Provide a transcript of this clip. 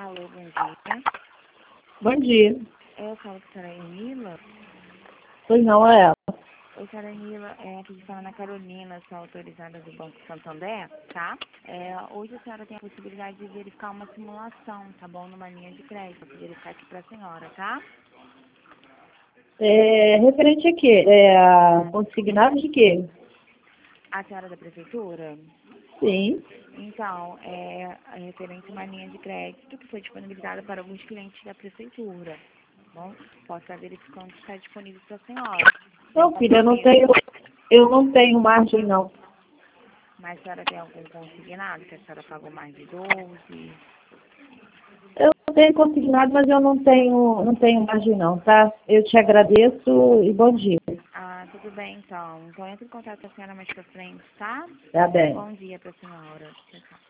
Alô, bom dia. Bom dia. Eu falo com a senhora Emila. Pois não é ela. Oi, senhora Emila, aqui de fala Ana Carolina, sou autorizada do Banco Santander, tá? Hoje a senhora tem a possibilidade de verificar uma simulação, tá bom? Numa linha de crédito, vou verificar aqui pra senhora, tá? Referente a quê? Consignado de quê? A senhora da prefeitura? Sim. Então, é referente a uma linha de crédito que foi disponibilizada para alguns clientes da prefeitura, tá bom? Posso estar verificando se está disponível para a senhora. Não, filha, eu não tenho margem, não. Mas a senhora tem algum consignado que a senhora pagou mais de 12? Eu tenho consignado, mas eu não tenho margem, não, tá? Eu te agradeço e bom dia. Ah, tudo bem, então. Então, entre em contato com a senhora mais pra frente, tá? Tá bem. Bom dia pra senhora. Tchau, tchau.